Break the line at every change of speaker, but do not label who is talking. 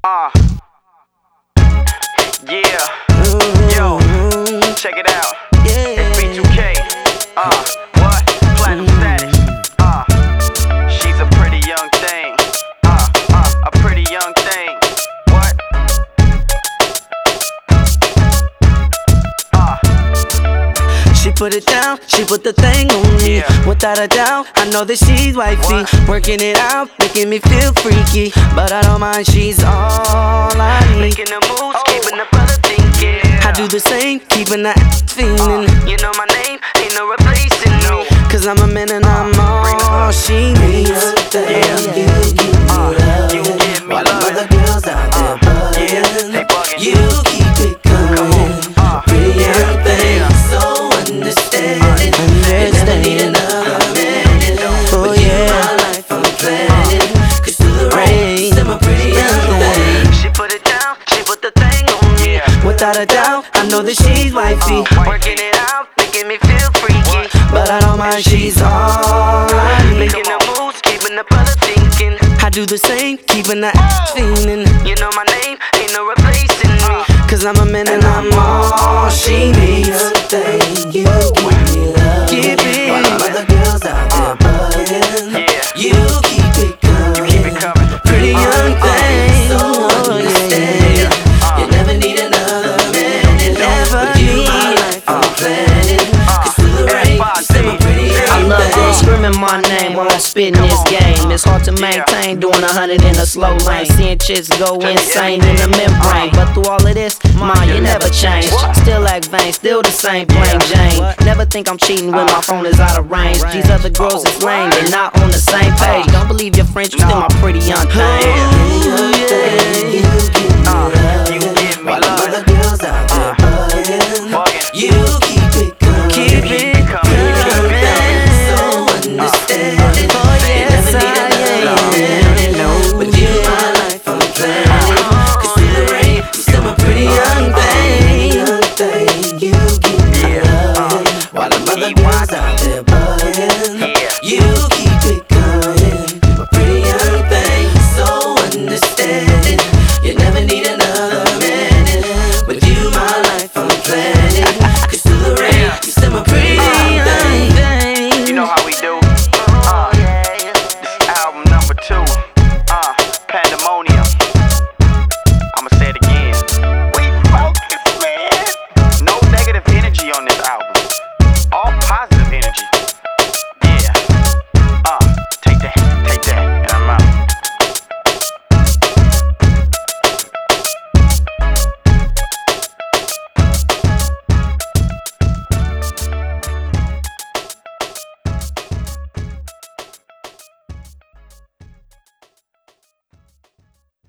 Yeah. Yo, check it out. It's B2K. What? Platinum status. She's a pretty young thing. A pretty young thing. What?
She put it down, she put the thing on me. Without a doubt, I know that she's wifey. Working it out, making me feel freaky. But I don't mind, she's all I need.
Making the moves, keeping the brother thinking.
I do the same, keeping the feeling.
You know my name, ain't no replacing me.
Cause I'm a man and I'm all she needs.
You give me
While
love.
other girls out there bugging,
they bugging.
you keep it coming. Pretty young thing, so understanding. You never need another man. Oh yeah, my life I'm planning. Cause through the rain, I'm a pretty young thing.
She put it down, she put the thing on me.
Without a doubt, I know that she's wifey.
Working it out, making me feel freaky.
But I don't mind, she's all I need.
Making the moves, keeping the brother thinking.
I do the same, keeping the feeling.
You know my name, ain't no replacing me.
Cause I'm a man and I'm all she needs. Thank you, keep it. While other girls out there bugging, you keep it coming.
Keep it coming.
Pretty young thing, oh yeah. You never need another man. Never need. My life I'm planning. Cause through the rain, I'm a pretty young thing.
I love girls screaming my name while I spit in this game. It's hard to maintain doing 100 in a slow lane. Seeing chicks go insane in the membrane. But through all of this, you never change. Still act vain, still the same plain Jane. Never think I'm cheating when my phone is out of range. These other girls is lame, they're not on the same page. Don't believe your friends, you still my pretty young thing.